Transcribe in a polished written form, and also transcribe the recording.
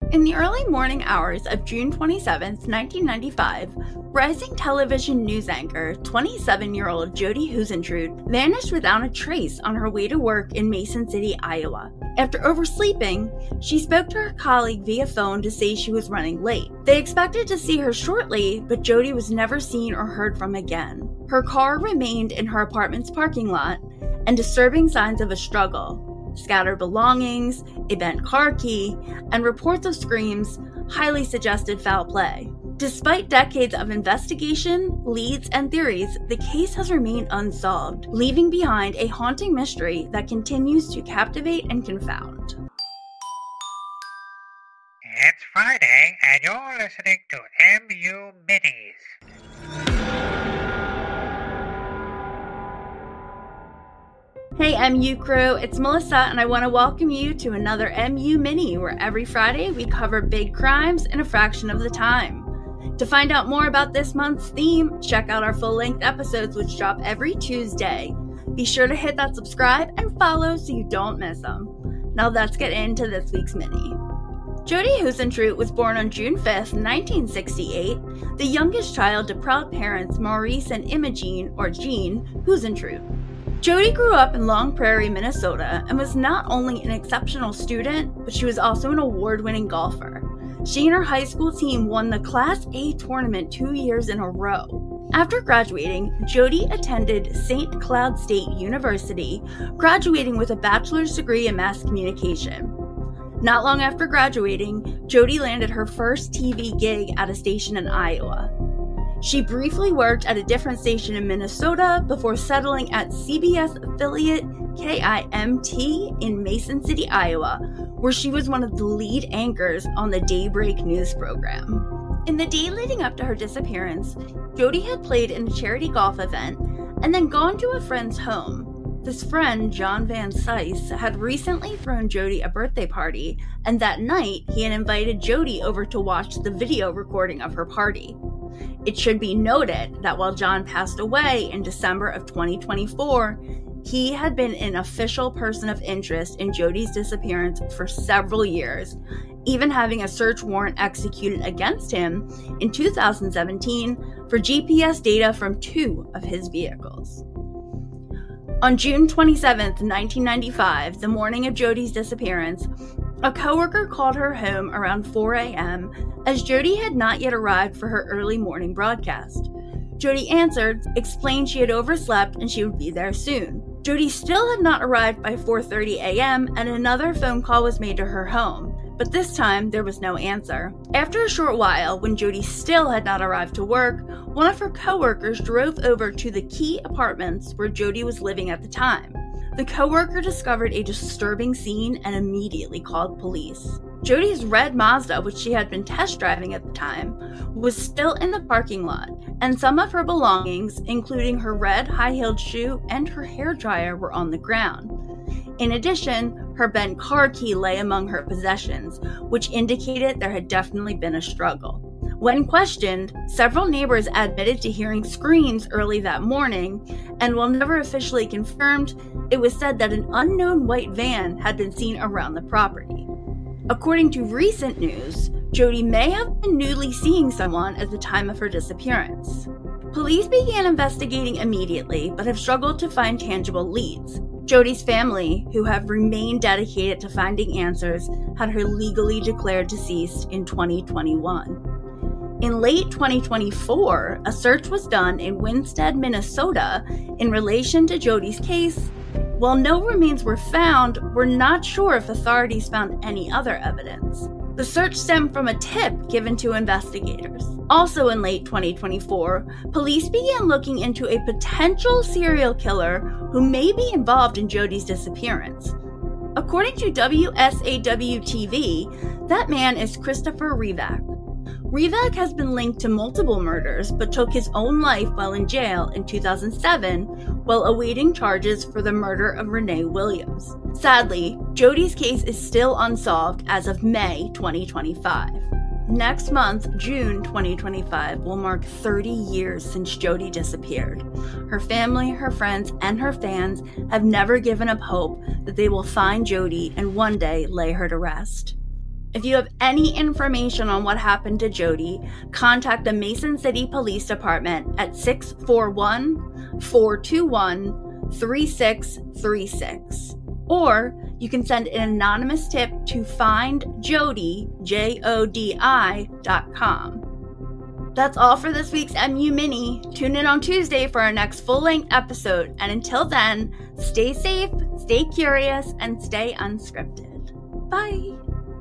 In the early morning hours of June 27, 1995, rising television news anchor 27-year-old Jodi Huisentruit vanished without a trace on her way to work in Mason City, Iowa. After oversleeping, she spoke to her colleague via phone to say she was running late. They expected to see her shortly, but Jodi was never seen or heard from again. Her car remained in her apartment's parking lot, and disturbing signs of a struggle, scattered belongings, a bent car key, and reports of screams highly suggested foul play. Despite decades of investigation, leads, and theories, the case has remained unsolved, leaving behind a haunting mystery that continues to captivate and confound. It's Friday, and you're listening to MU Minis. Hey MU crew, it's Melissa and I want to welcome you to another MU Mini where every Friday we cover big crimes in a fraction of the time. To find out more about this month's theme, check out our full-length episodes which drop every Tuesday. Be sure to hit that subscribe and follow so you don't miss them. Now let's get into this week's Mini. Jodi Huisentruit was born on June 5th, 1968, the youngest child to proud parents Maurice and Imogene, or Jean, Huisentruit. Jodi grew up in Long Prairie, Minnesota, and was not only an exceptional student, but she was also an award-winning golfer. She and her high school team won the Class A tournament 2 years in a row. After graduating, Jodi attended St. Cloud State University, graduating with a bachelor's degree in mass communication. Not long after graduating, Jodi landed her first TV gig at a station in Iowa. She briefly worked at a different station in Minnesota before settling at CBS affiliate KIMT in Mason City, Iowa, where she was one of the lead anchors on the Daybreak news program. In the day leading up to her disappearance, Jodi had played in a charity golf event and then gone to a friend's home. This friend, John Van Sice, had recently thrown Jodi a birthday party, and that night he had invited Jodi over to watch the video recording of her party. It should be noted that while John passed away in December of 2024, he had been an official person of interest in Jodi's disappearance for several years, even having a search warrant executed against him in 2017 for GPS data from 2 of his vehicles. On June 27, 1995, the morning of Jodi's disappearance, a coworker called her home around 4 a.m. as Jodi had not yet arrived for her early morning broadcast. Jodi answered, explained she had overslept and she would be there soon. Jodi still had not arrived by 4:30 a.m. and another phone call was made to her home, but this time there was no answer. After a short while, when Jodi still had not arrived to work, one of her coworkers drove over to the Key Apartments where Jodi was living at the time. The coworker discovered a disturbing scene and immediately called police. Jodi's red Mazda, which she had been test driving at the time, was still in the parking lot, and some of her belongings, including her red high-heeled shoe and her hairdryer, were on the ground. In addition, her bent car key lay among her possessions, which indicated there had definitely been a struggle. When questioned, several neighbors admitted to hearing screams early that morning, and while never officially confirmed, it was said that an unknown white van had been seen around the property. According to recent news, Jodi may have been newly seeing someone at the time of her disappearance. Police began investigating immediately, but have struggled to find tangible leads. Jodi's family, who have remained dedicated to finding answers, had her legally declared deceased in 2021. In late 2024, a search was done in Winsted, Minnesota, in relation to Jodi's case. While no remains were found, we're not sure if authorities found any other evidence. The search stemmed from a tip given to investigators. Also in late 2024, police began looking into a potential serial killer who may be involved in Jodi's disappearance. According to WSAW-TV, that man is Christopher Rivak. Rivak has been linked to multiple murders, but took his own life while in jail in 2007 while awaiting charges for the murder of Renee Williams. Sadly, Jodi's case is still unsolved as of May 2025. Next month, June 2025, will mark 30 years since Jodi disappeared. Her family, her friends, and her fans have never given up hope that they will find Jodi and one day lay her to rest. If you have any information on what happened to Jody, contact the Mason City Police Department at 641-421-3636. Or you can send an anonymous tip to findjodi.com. That's all for this week's MU Mini. Tune in on Tuesday for our next full-length episode. And until then, stay safe, stay curious, and stay unscripted. Bye!